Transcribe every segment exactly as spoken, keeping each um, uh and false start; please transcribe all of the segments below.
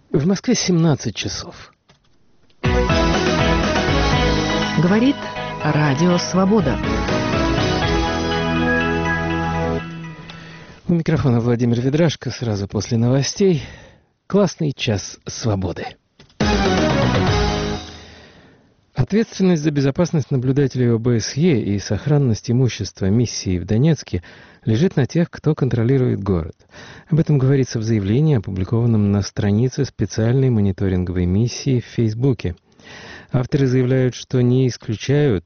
В Москве семнадцать часов. Говорит Радио Свобода. У микрофона Владимир Ведрашко. Сразу после новостей. Классный час свободы. Ответственность за безопасность наблюдателей ОБСЕ и сохранность имущества миссии в Донецке лежит на тех, кто контролирует город. Об этом говорится в заявлении, опубликованном на странице специальной мониторинговой миссии в Фейсбуке. Авторы заявляют, что не исключают,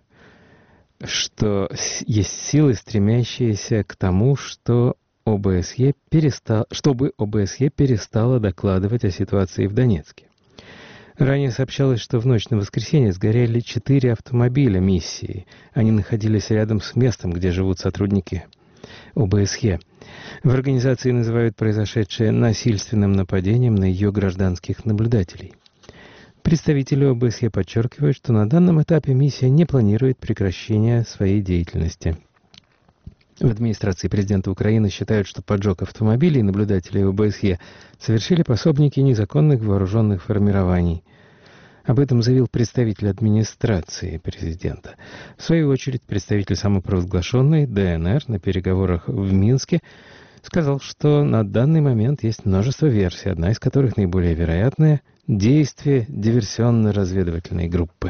что есть силы, стремящиеся к тому, что ОБСЕ перестал, чтобы ОБСЕ перестала докладывать о ситуации в Донецке. Ранее сообщалось, что в ночь на воскресенье сгорели четыре автомобиля миссии. Они находились рядом с местом, где живут сотрудники ОБСЕ. В организации называют произошедшее насильственным нападением на ее гражданских наблюдателей. Представители ОБСЕ подчеркивают, что на данном этапе миссия не планирует прекращения своей деятельности. В администрации президента Украины считают, что поджог автомобилей наблюдателей ОБСЕ совершили пособники незаконных вооруженных формирований. Об этом заявил представитель администрации президента. В свою очередь, представитель самопровозглашенной ДНР на переговорах в Минске сказал, что на данный момент есть множество версий, одна из которых наиболее вероятная – действие диверсионно-разведывательной группы.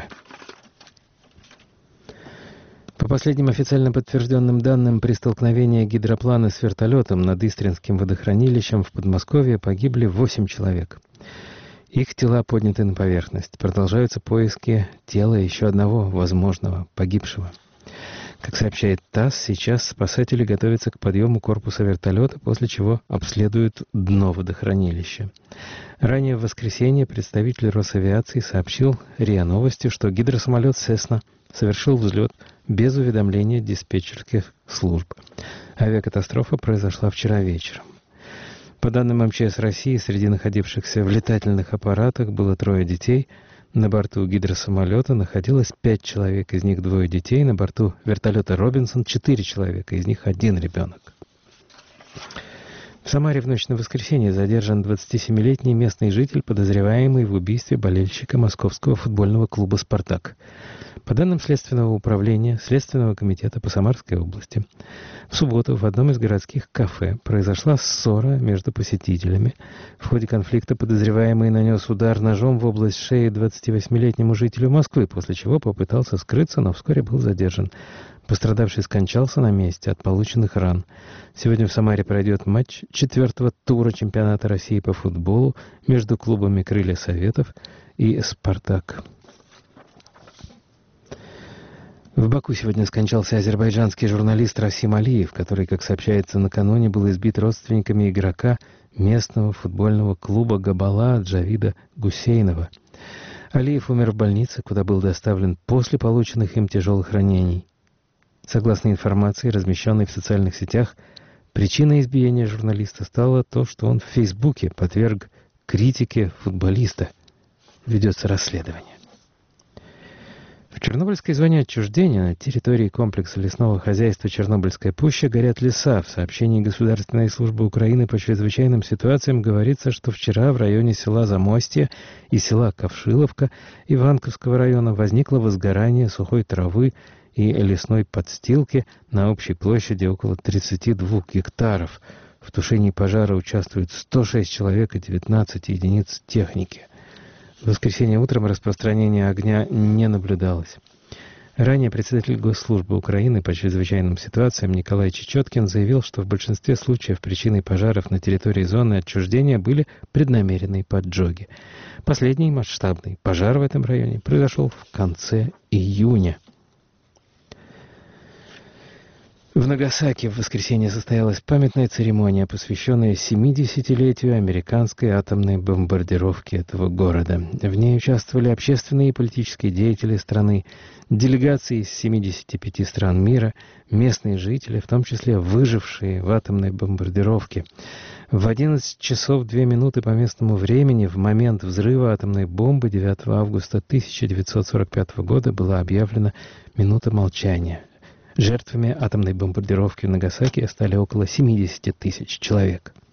По последним официально подтвержденным данным, при столкновении гидроплана с вертолетом над Истринским водохранилищем в Подмосковье погибли восемь человек. Их тела подняты на поверхность. Продолжаются поиски тела еще одного возможного погибшего. Как сообщает ТАСС, сейчас спасатели готовятся к подъему корпуса вертолета, после чего обследуют дно водохранилища. Ранее в воскресенье представитель Росавиации сообщил РИА Новости, что гидросамолет «Сесна» совершил взлет без уведомления диспетчерских служб. Авиакатастрофа произошла вчера вечером. По данным МЧС России, среди находившихся в летательных аппаратах было трое детей. На борту гидросамолета находилось пять человек, из них двое детей. На борту вертолета «Робинсон» четыре человека, из них один ребенок. В Самаре в ночь на воскресенье задержан двадцатисемилетний местный житель, подозреваемый в убийстве болельщика московского футбольного клуба «Спартак». По данным Следственного управления Следственного комитета по Самарской области, в субботу в одном из городских кафе произошла ссора между посетителями. В ходе конфликта подозреваемый нанес удар ножом в область шеи двадцативосьмилетнему жителю Москвы, после чего попытался скрыться, но вскоре был задержан. Пострадавший скончался на месте от полученных ран. Сегодня в Самаре пройдет матч четвертого тура чемпионата России по футболу между клубами «Крылья Советов» и «Спартак». В Баку сегодня скончался азербайджанский журналист Расим Алиев, который, как сообщается, накануне был избит родственниками игрока местного футбольного клуба «Габала» Джавида Гусейнова. Алиев умер в больнице, куда был доставлен после полученных им тяжелых ранений. Согласно информации, размещенной в социальных сетях, причиной избиения журналиста стало то, что он в Фейсбуке подверг критике футболиста. Ведется расследование. В Чернобыльской зоне отчуждения на территории комплекса лесного хозяйства «Чернобыльская пуща» горят леса. В сообщении Государственной службы Украины по чрезвычайным ситуациям говорится, что вчера в районе села Замостье и села Ковшиловка Иванковского района возникло возгорание сухой травы и лесной подстилки на общей площади около тридцати двух гектаров. В тушении пожара участвуют сто шесть человек и девятнадцать единиц техники. В воскресенье утром распространения огня не наблюдалось. Ранее председатель Госслужбы Украины по чрезвычайным ситуациям Николай Чечеткин заявил, что в большинстве случаев причиной пожаров на территории зоны отчуждения были преднамеренные поджоги. Последний масштабный пожар в этом районе произошел в конце июня. В Нагасаки в воскресенье состоялась памятная церемония, посвященная семидесятилетию американской атомной бомбардировки этого города. В ней участвовали общественные и политические деятели страны, делегации из семидесяти пяти стран мира, местные жители, в том числе выжившие в атомной бомбардировке. В одиннадцать часов две минуты по местному времени в момент взрыва атомной бомбы девятого августа тысяча девятьсот сорок пятого года была объявлена минута молчания. Жертвами атомной бомбардировки в Нагасаки стали около семидесяти тысяч человек.